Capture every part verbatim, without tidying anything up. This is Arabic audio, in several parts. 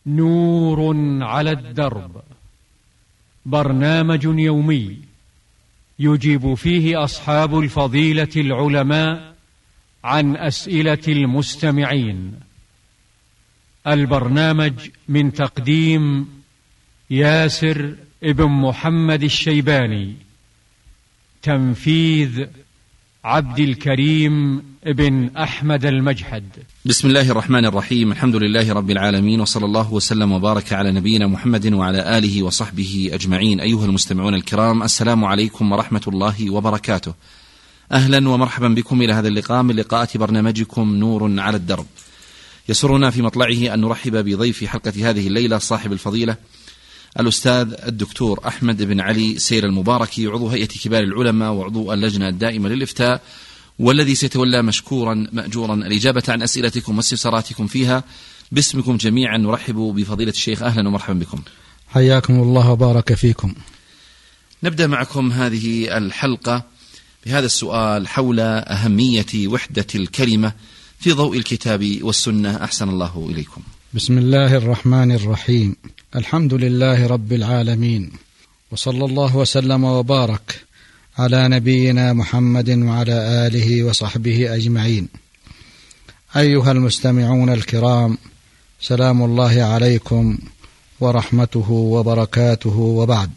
نور على الدرب، برنامج يومي يجيب فيه أصحاب الفضيلة العلماء عن أسئلة المستمعين. البرنامج من تقديم ياسر ابن محمد الشيباني، تنفيذ عبد الكريم ابن أحمد المجحد. بسم الله الرحمن الرحيم، الحمد لله رب العالمين، وصلى الله وسلم وبارك على نبينا محمد وعلى آله وصحبه أجمعين. أيها المستمعون الكرام، السلام عليكم ورحمة الله وبركاته. أهلا ومرحبا بكم إلى هذا اللقاء من لقاءات برنامجكم نور على الدرب. يسرنا في مطلعه أن نرحب بضيف حلقة هذه الليلة صاحب الفضيلة الأستاذ الدكتور أحمد بن علي سير المباركي، عضو هيئة كبار العلماء وعضو اللجنة الدائمة للإفتاء، والذي سيتولى مشكورا مأجورا الإجابة عن أسئلتكم واستفساراتكم فيها. باسمكم جميعا نرحب بفضيلة الشيخ، أهلا ومرحبا بكم. حياكم الله وبارك فيكم. نبدأ معكم هذه الحلقة بهذا السؤال حول أهمية وحدة الكلمة في ضوء الكتاب والسنة، أحسن الله إليكم. بسم الله الرحمن الرحيم، الحمد لله رب العالمين، وصلى الله وسلم وبارك على نبينا محمد وعلى آله وصحبه أجمعين. أيها المستمعون الكرام، سلام الله عليكم ورحمته وبركاته، وبعد.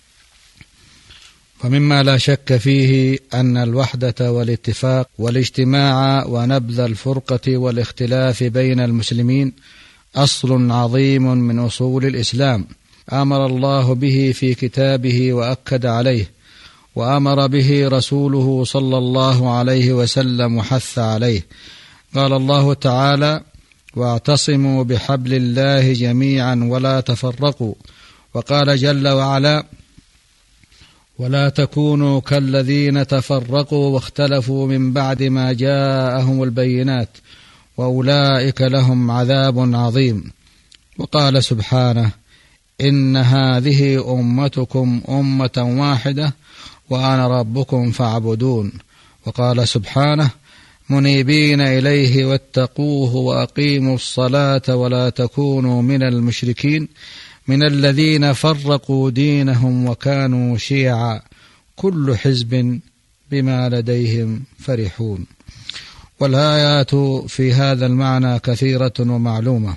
ومما لا شك فيه أن الوحدة والاتفاق والاجتماع ونبذ الفرقة والاختلاف بين المسلمين أصل عظيم من أصول الإسلام، أمر الله به في كتابه وأكد عليه، وأمر به رسوله صلى الله عليه وسلم وحث عليه. قال الله تعالى: واعتصموا بحبل الله جميعا ولا تفرقوا. وقال جل وعلا: ولا تكونوا كالذين تفرقوا واختلفوا من بعد ما جاءهم البينات وأولئك لهم عذاب عظيم. وقال سبحانه: إن هذه أمتكم أمة واحدة وأنا ربكم فاعبدون. وقال سبحانه: منيبين إليه واتقوه وأقيموا الصلاة ولا تكونوا من المشركين من الذين فرقوا دينهم وكانوا شيعا كل حزب بما لديهم فرحون. والآيات في هذا المعنى كثيرة ومعلومة،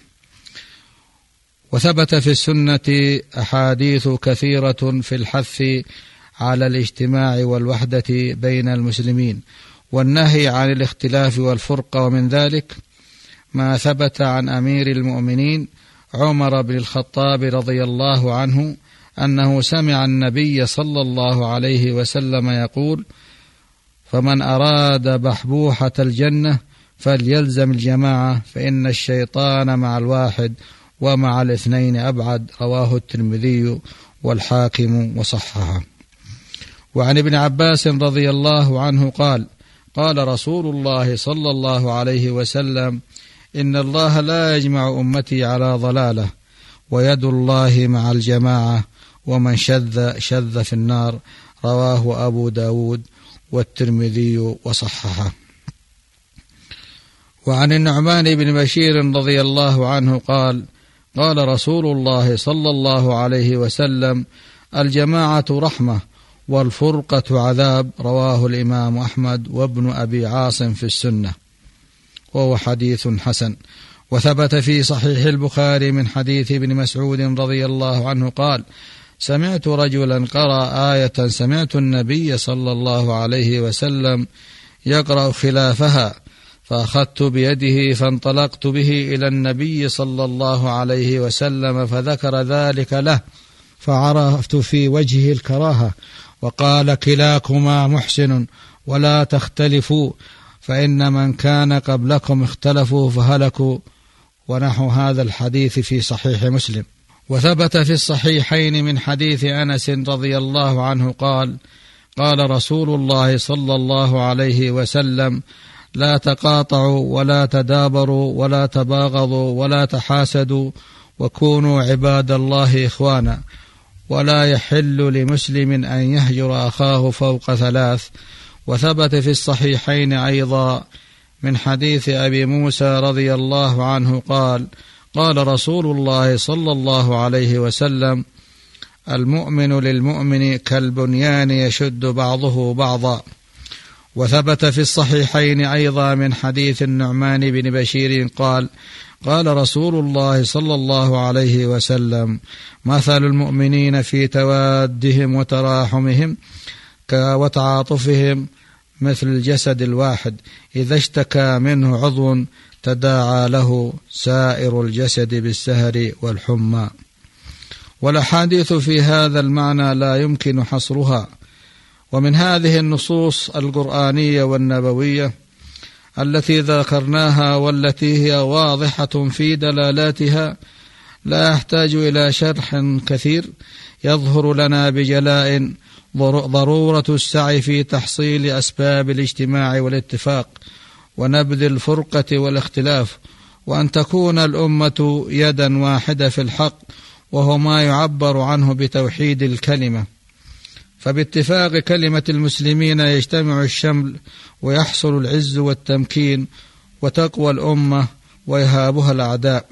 وثبت في السنة أحاديث كثيرة في الحث على الاجتماع والوحدة بين المسلمين والنهي عن الاختلاف والفرقة. ومن ذلك ما ثبت عن أمير المؤمنين عمر بن الخطاب رضي الله عنه أنه سمع النبي صلى الله عليه وسلم يقول: فمن أراد بحبوحة الجنة فليلزم الجماعة فإن الشيطان مع الواحد ومع الاثنين أبعد. رواه الترمذي والحاكم وصححه. وعن ابن عباس رضي الله عنه قال: قال رسول الله صلى الله عليه وسلم: إن الله لا يجمع أمتي على ضلالة، ويد الله مع الجماعة، ومن شذ شذ في النار. رواه أبو داود والترمذي وصححه. وعن النعمان بن بشير رضي الله عنه قال: قال رسول الله صلى الله عليه وسلم: الجماعة رحمة والفرقة عذاب. رواه الإمام أحمد وابن أبي عاصم في السنة، وهو حديث حسن. وثبت في صحيح البخاري من حديث ابن مسعود رضي الله عنه قال: سمعت رجلا قرأ آية سمعت النبي صلى الله عليه وسلم يقرأ خلافها، فأخذت بيده فانطلقت به إلى النبي صلى الله عليه وسلم فذكر ذلك له، فعرفت في وجهه الكراهة، وقال: كلاكما محسن ولا تختلفوا، فإن من كان قبلكم اختلفوا فهلكوا. ونحو هذا الحديث في صحيح مسلم. وثبت في الصحيحين من حديث أنس رضي الله عنه قال: قال رسول الله صلى الله عليه وسلم: لا تقاطعوا ولا تدابروا ولا تباغضوا ولا تحاسدوا، وكونوا عباد الله إخوانا، ولا يحل لمسلم أن يهجر أخاه فوق ثلاث. وثبت في الصحيحين أيضا من حديث أبي موسى رضي الله عنه قال: قال رسول الله صلى الله عليه وسلم: المؤمن للمؤمن كالبنيان يشد بعضه بعضا. وثبت في الصحيحين أيضا من حديث النعمان بن بشير قال: قال رسول الله صلى الله عليه وسلم: مثل المؤمنين في توادهم وتراحمهم وتعاطفهم مثل الجسد الواحد إذا اشتكى منه عضو تداعى له سائر الجسد بالسهر والحمى. والأحاديث في هذا المعنى لا يمكن حصرها. ومن هذه النصوص القرآنية والنبوية التي ذكرناها والتي هي واضحة في دلالاتها لا يحتاج إلى شرح كثير، يظهر لنا بجلاء ضرورة السعي في تحصيل أسباب الاجتماع والاتفاق ونبذ الفرقة والاختلاف، وأن تكون الأمة يدا واحدة في الحق، وهو ما يعبر عنه بتوحيد الكلمة. فباتفاق كلمة المسلمين يجتمع الشمل ويحصل العز والتمكين وتقوى الأمة ويهابها الأعداء،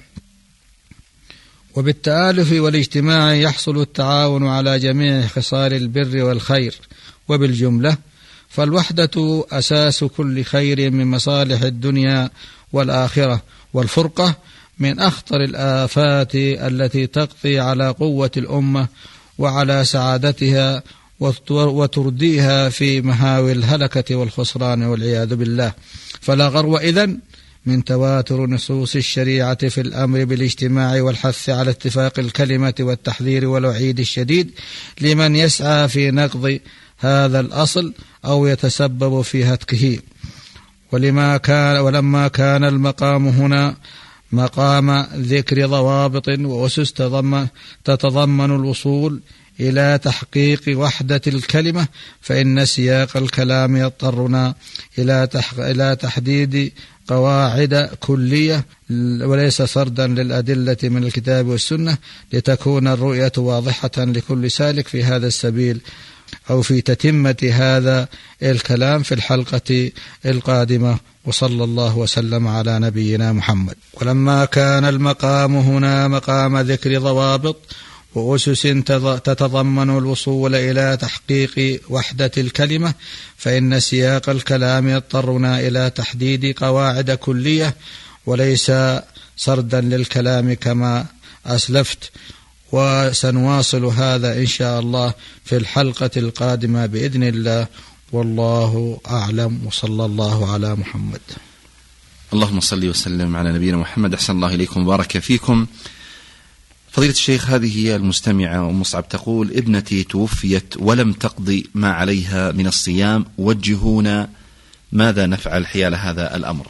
وبالتآلف والاجتماع يحصل التعاون على جميع خصال البر والخير. وبالجملة فالوحدة أساس كل خير من مصالح الدنيا والآخرة، والفرقة من أخطر الآفات التي تقضي على قوة الأمة وعلى سعادتها وترديها في مهاوي الهلكة والخسران والعياذ بالله. فلا غرو إذن من تواتر نصوص الشريعة في الأمر بالاجتماع والحث على اتفاق الكلمة والتحذير والوعيد الشديد لمن يسعى في نقض هذا الأصل أو يتسبب في هتكه. ولما كان ولما كان المقام هنا مقام ذكر ضوابط وأسس تتضمن الوصول إلى تحقيق وحدة الكلمة، فإن سياق الكلام يضطرنا إلى إلى تحديد قواعد كلية وليس سردا للأدلة من الكتاب والسنة، لتكون الرؤية واضحة لكل سالك في هذا السبيل أو في تتمة هذا الكلام في الحلقة القادمة. وصلى الله وسلم على نبينا محمد. ولما كان المقام هنا مقام ذكر ضوابط وأسس تتضمن الوصول إلى تحقيق وحدة الكلمة، فإن سياق الكلام يضطرنا إلى تحديد قواعد كلية وليس سردا للكلام كما أسلفت. وسنواصل هذا إن شاء الله في الحلقة القادمة بإذن الله، والله أعلم، وصلى الله على محمد. اللهم صل وسلم على نبينا محمد. أحسن الله إليكم وبارك فيكم. فضيلة الشيخ، هذه هي المستمعة ومصعب تقول: ابنتي توفيت ولم تقضي ما عليها من الصيام، وجهونا ماذا نفعل حيال هذا الأمر؟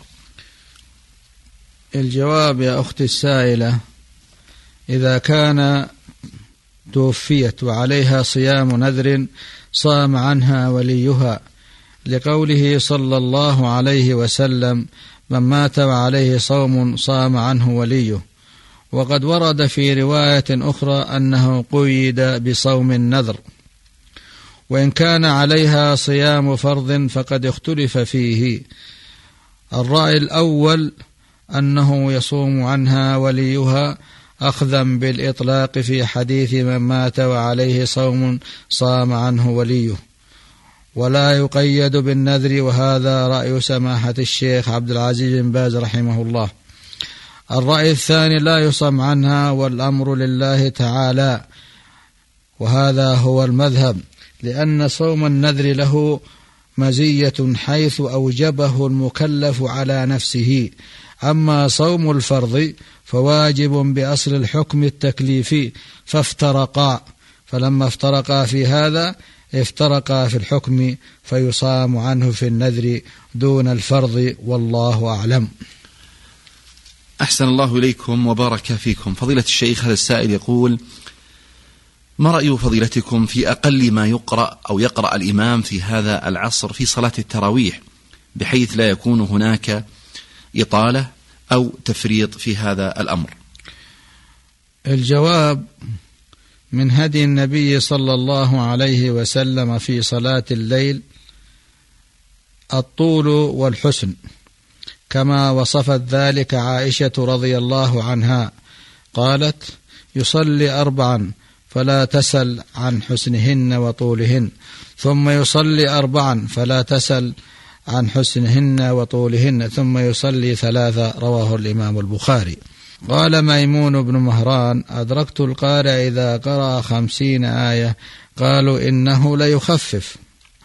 الجواب يا أختي السائلة: إذا كان توفيت وعليها صيام نذر صام عنها وليها، لقوله صلى الله عليه وسلم: من مات وعليه صوم صام عنه وليه. وقد ورد في رواية أخرى أنه قيد بصوم النذر. وإن كان عليها صيام فرض فقد اختلف فيه. الرأي الأول أنه يصوم عنها وليها أخذا بالإطلاق في حديث من مات وعليه صوم صام عنه وليه، ولا يقيد بالنذر، وهذا رأي سماحة الشيخ عبد العزيز بن باز رحمه الله. الرأي الثاني: لا يصام عنها والأمر لله تعالى، وهذا هو المذهب، لأن صوم النذر له مزية حيث أوجبه المكلف على نفسه. أما صوم الفرض فواجب بأصل الحكم التكليفي، فافترقا، فلما افترقا في هذا افترقا في الحكم، فيصام عنه في النذر دون الفرض، والله أعلم. أحسن الله إليكم وبارك فيكم. فضيلة الشيخ، هذا السائل يقول: ما رأي فضيلتكم في أقل ما يقرأ أو يقرأ الإمام في هذا العصر في صلاة التراويح، بحيث لا يكون هناك إطالة أو تفريط في هذا الأمر؟ الجواب: من هدي النبي صلى الله عليه وسلم في صلاة الليل الطول والحسن، كما وصفت ذلك عائشة رضي الله عنها قالت: يصلي أربعا فلا تسل عن حسنهن وطولهن، ثم يصلي أربعا فلا تسل عن حسنهن وطولهن، ثم يصلي ثلاثة. رواه الإمام البخاري. قال ميمون بن مهران: أدركت القارئ إذا قرأ خمسين آية قالوا إنه ليخفف.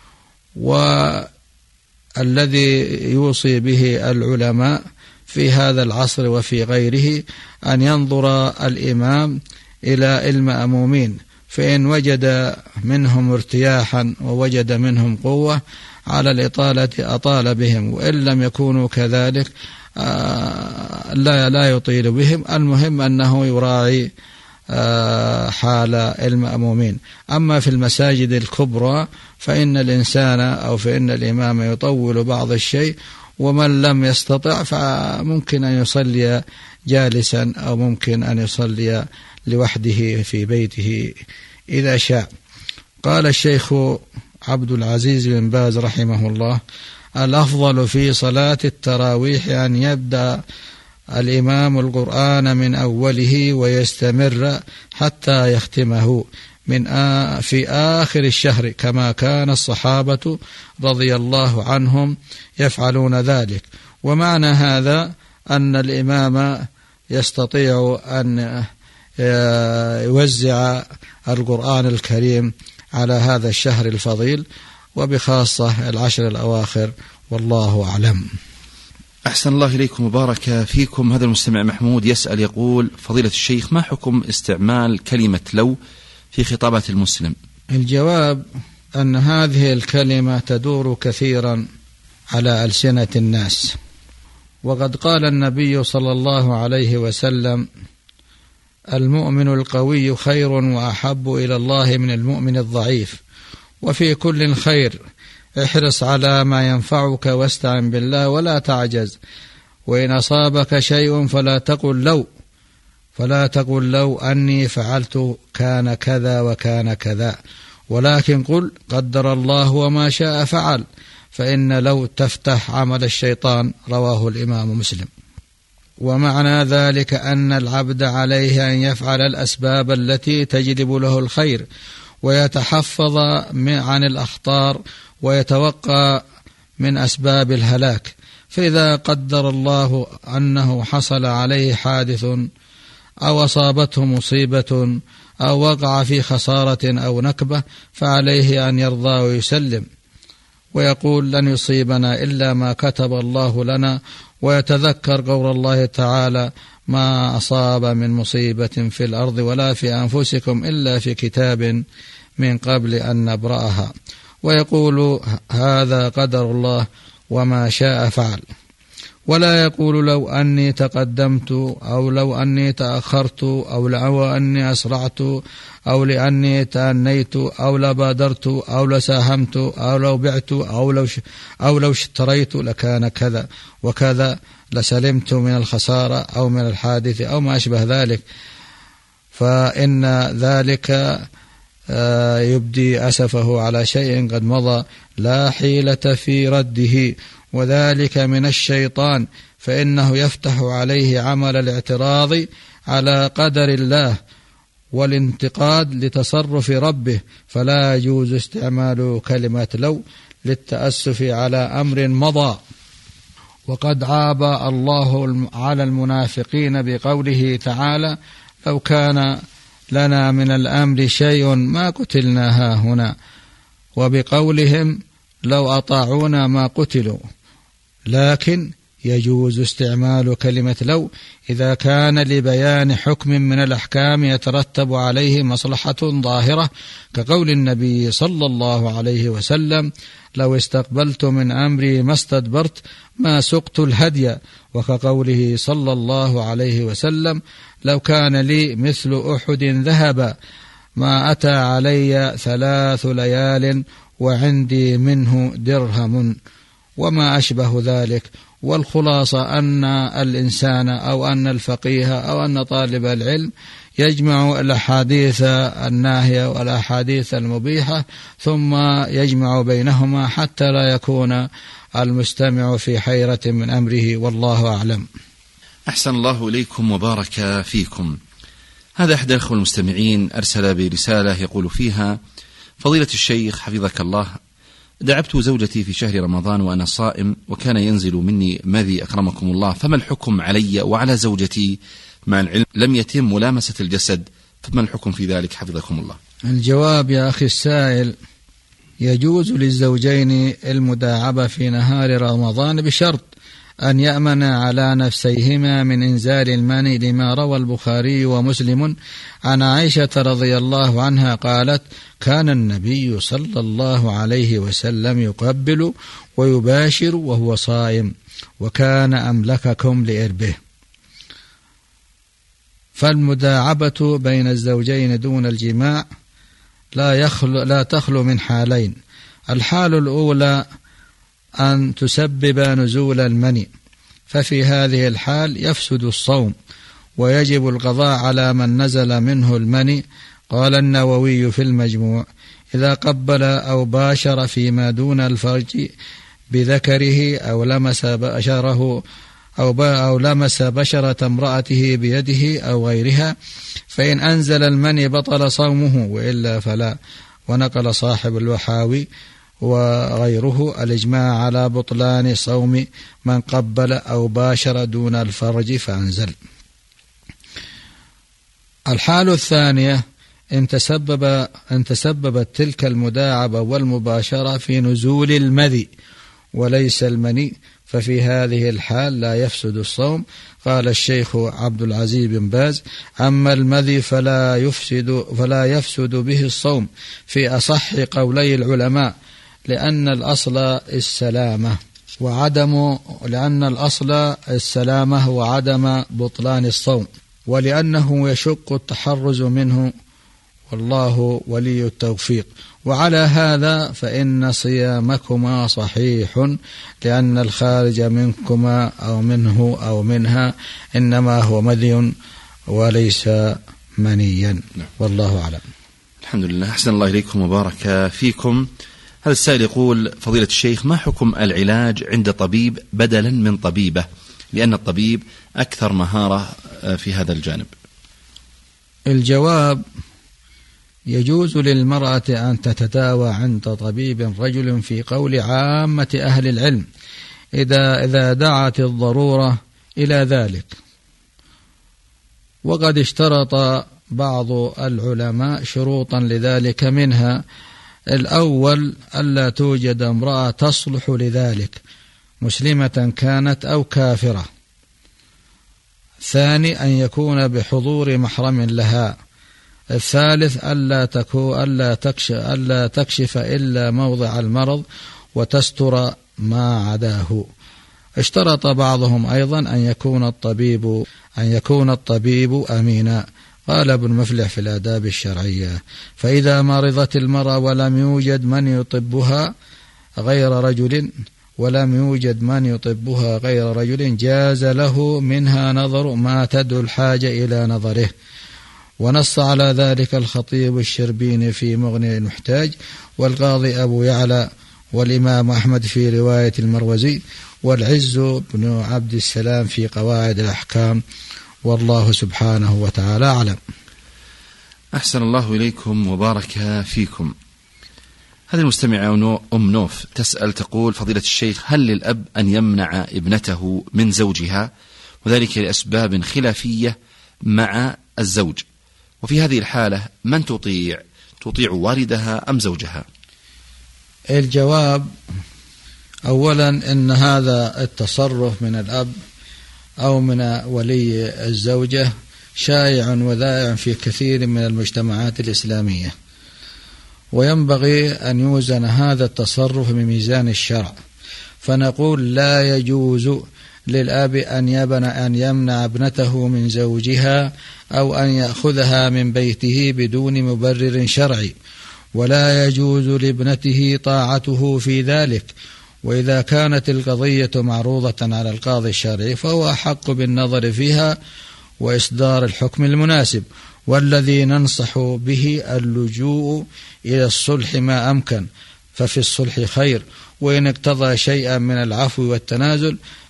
والذي يوصي به العلماء في هذا العصر وفي غيره أن ينظر الإمام إلى المأمومين، فإن وجد منهم ارتياحا ووجد منهم قوة على الإطالة أطال بهم، وإن لم يكونوا كذلك لا لا يطيل بهم. المهم أنه يراعي حال المأمومين. أما في المساجد الكبرى فإن الإنسان أو فإن الإمام يطول بعض الشيء، ومن لم يستطع فممكن أن يصلي جالسا أو ممكن أن يصلي لوحده في بيته إذا شاء. قال الشيخ عبد العزيز بن باز رحمه الله: الأفضل في صلاة التراويح أن يبدأ الإمام القرآن من أوله ويستمر حتى يختمه من آ في آخر الشهر، كما كان الصحابة رضي الله عنهم يفعلون ذلك. ومعنى هذا أن الإمام يستطيع أن يوزع القرآن الكريم على هذا الشهر الفضيل، وبخاصة العشر الأواخر، والله أعلم. أحسن الله إليكم وبارك فيكم. هذا المستمع محمود يسأل يقول: فضيلة الشيخ، ما حكم استعمال كلمة لو في خطابات المسلم؟ الجواب أن هذه الكلمة تدور كثيرا على ألسنة الناس، وقد قال النبي صلى الله عليه وسلم: المؤمن القوي خير وأحب إلى الله من المؤمن الضعيف، وفي كل خير، احرص على ما ينفعك واستعن بالله ولا تعجز، وإن أصابك شيء فلا تقل لو فلا تقل لو أني فعلت كان كذا وكان كذا، ولكن قل قدر الله وما شاء فعل، فإن لو تفتح عمل الشيطان. رواه الإمام مسلم. ومعنى ذلك أن العبد عليه أن يفعل الأسباب التي تجلب له الخير، ويتحفظ عن الأخطار، ويتوقع من أسباب الهلاك. فإذا قدر الله أنه حصل عليه حادث أو أصابته مصيبة أو وقع في خسارة أو نكبة، فعليه أن يرضى ويسلم، ويقول: لن يصيبنا إلا ما كتب الله لنا، ويتذكر قول الله تعالى: ما أصاب من مصيبة في الأرض ولا في أنفسكم إلا في كتاب من قبل أن نبرأها، ويقول: هذا قدر الله وما شاء فعل. ولا يقول لو أني تقدمت أو لو أني تأخرت أو لو أني أسرعت أو لأني تأنيت أو لبادرت أو لساهمت أو لو بعت أو لو أو لو اشتريت لكان كذا وكذا، لسلمت من الخسارة أو من الحادث أو ما أشبه ذلك، فإن ذلك يبدي أسفه على شيء قد مضى، لا حيلة في رده، وذلك من الشيطان، فإنه يفتح عليه عمل الاعتراض على قدر الله والانتقاد لتصرف ربه، فلا يجوز استعمال كلمة لو للتأسف على أمر مضى. وقد عاب الله على المنافقين بقوله تعالى: لو كان لنا من الأمر شيء ما قتلنا هاهنا، وبقولهم: لو أطاعونا ما قتلوا. لكن يجوز استعمال كلمة لو إذا كان لبيان حكم من الأحكام يترتب عليه مصلحة ظاهرة، كقول النبي صلى الله عليه وسلم: لو استقبلت من أمري ما استدبرت ما سقت الهدي، وكقوله صلى الله عليه وسلم: لو كان لي مثل أحد ذهبا ما أتى علي ثلاث ليال وعندي منه درهم، وما أشبه ذلك. والخلاصة أن الإنسان أو أن الفقيه أو أن طالب العلم يجمع الأحاديث الناهية والأحاديث المبيحة، ثم يجمع بينهما حتى لا يكون المستمع في حيرة من أمره، والله أعلم. أحسن الله إليكم وبارك فيكم. هذا أحد الأخوة المستمعين أرسل برسالة يقول فيها: فضيلة الشيخ حفظك الله، دعبت زوجتي في شهر رمضان وأنا صائم وكان ينزل مني مذي أكرمكم الله، فما الحكم علي وعلى زوجتي مع العلم لم يتم ملامسة الجسد، فما الحكم في ذلك حفظكم الله؟ الجواب يا أخي السائل: يجوز للزوجين المداعبة في نهار رمضان بشرط أن يأمن على نفسيهما من إنزال المني، لما روى البخاري ومسلم عن عائشة رضي الله عنها قالت: كان النبي صلى الله عليه وسلم يقبل ويباشر وهو صائم، وكان أملككم لإربه. فالمداعبة بين الزوجين دون الجماع لا يخلو لا تخلو من حالين: الحال الأولى أن تسبب نزول المني، ففي هذه الحال يفسد الصوم ويجب القضاء على من نزل منه المني. قال النووي في المجموع: إذا قبل أو باشر فيما دون الفرج بذكره أو لمس بشره أو, أو لمس بشرة امرأته بيده أو غيرها، فإن أنزل المني بطل صومه، وإلا فلا. ونقل صاحب الوحاوي وغيره الإجماع على بطلان صوم من قبل أو باشر دون الفرج فأنزل. الحال الثانية: إن تسبب إن تسببت تلك المداعبة والمباشرة في نزول المذي وليس المني، ففي هذه الحال لا يفسد الصوم. قال الشيخ عبد العزيز بن باز: أما المذي فلا يفسد فلا يفسد به الصوم في أصح قولي العلماء، لأن الأصل السلامة وعدم لأن الأصل السلامة وعدم بطلان الصوم، ولأنه يشق التحرز منه، والله ولي التوفيق. وعلى هذا فإن صيامكما صحيح، لأن الخارج منكما أو منه أو منها إنما هو مذي وليس منيا، والله أعلم. الحمد لله، أحسن الله إليكم وبارك فيكم. هذا السائل يقول: فضيلة الشيخ، ما حكم العلاج عند طبيب بدلا من طبيبة، لأن الطبيب أكثر مهارة في هذا الجانب؟ الجواب: يجوز للمرأة أن تتداوى عند طبيب رجل في قول عامة أهل العلم إذا إذا دعت الضرورة إلى ذلك. وقد اشترط بعض العلماء شروطا لذلك، منها: الأول ألا توجد امرأة تصلح لذلك، مسلمة كانت أو كافرة. ثاني: أن يكون بحضور محرم لها. الثالث: ألا تكو ألا تكشف ألا تكشف إلا موضع المرض وتستر ما عداه. اشترط بعضهم أيضا أن يكون الطبيب أن يكون الطبيب أمينا. قال ابن مفلح في الآداب الشرعية: فإذا مرضت المرأة ولم يوجد من يطبها غير رجل ولم يوجد من يطبها غير رجل جاز له منها نظر ما تدعو الحاجة إلى نظره. ونص على ذلك الخطيب الشربيني في مغني المحتاج، والقاضي أبو يعلى، والإمام أحمد في رواية المروزي، والعز بن عبد السلام في قواعد الأحكام، والله سبحانه وتعالى أعلم. أحسن الله إليكم وبارك فيكم. هذه المستمعة أم نوف تسأل تقول: فضيلة الشيخ، هل للأب أن يمنع ابنته من زوجها، وذلك لأسباب خلافية مع الزوج؟ وفي هذه الحالة من تطيع تطيع والدها أم زوجها؟ الجواب: أولا إن هذا التصرف من الأب أو من ولي الزوجة شائع وذائع في كثير من المجتمعات الإسلامية، وينبغي أن يوزن هذا التصرف بميزان الشرع. فنقول: لا يجوز للأب أن يبنى أن يمنع ابنته من زوجها أو أن يأخذها من بيته بدون مبرر شرعي، ولا يجوز لابنته طاعته في ذلك. وإذا كانت القضية معروضة على القاضي الشرعي فهو أحق بالنظر فيها وإصدار الحكم المناسب، والذي ننصح به اللجوء إلى الصلح ما أمكن، ففي الصلح خير، وإن اقتضى شيئا من العفو والتنازل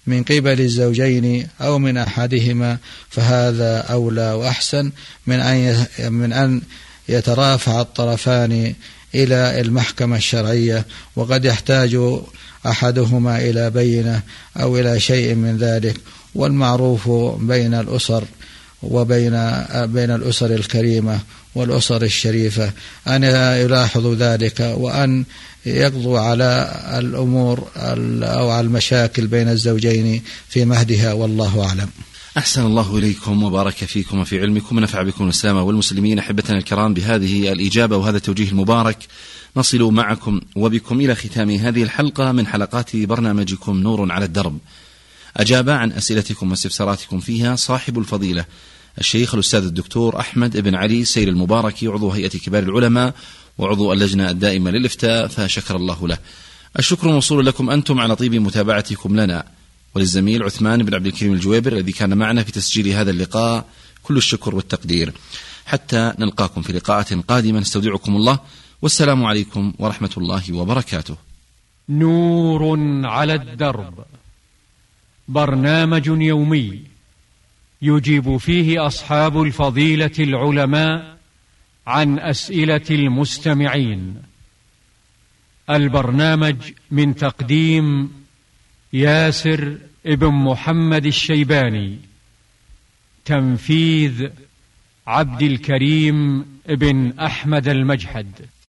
من قبل الزوجين أو من أحدهما فهذا أولى وأحسن من أن من أن يترافع الطرفان إلى المحكمة الشرعية، وقد يحتاج أحدهما إلى بينة أو إلى شيء من ذلك. والمعروف بين الأسر وبين بين الأسر الكريمة والأسر الشريفة أن يلاحظوا ذلك، وأن يقضوا على الأمور أو على المشاكل بين الزوجين في مهدها، والله أعلم. أحسن الله إليكم وبارك فيكم وفي علمكم ونفع بكم الإسلام والمسلمين. أحبتنا الكرام، بهذه الإجابة وهذا التوجيه المبارك نصل معكم وبكم إلى ختام هذه الحلقة من حلقات برنامجكم نور على الدرب. أجاب عن أسئلتكم واستفساراتكم فيها صاحب الفضيلة الشيخ الأستاذ الدكتور أحمد بن علي سير المباركي، عضو هيئة كبار العلماء وعضو اللجنة الدائمة للإفتاء، فشكر الله له. الشكر موصول لكم أنتم على طيب متابعتكم لنا، وللزميل عثمان بن عبد الكريم الجويبر الذي كان معنا في تسجيل هذا اللقاء كل الشكر والتقدير. حتى نلقاكم في لقاءات قادمة نستودعكم الله، والسلام عليكم ورحمة الله وبركاته. نور على الدرب، برنامج يومي يجيب فيه أصحاب الفضيلة العلماء عن أسئلة المستمعين. البرنامج من تقديم ياسر ابن محمد الشيباني، تنفيذ عبد الكريم ابن أحمد المجحد.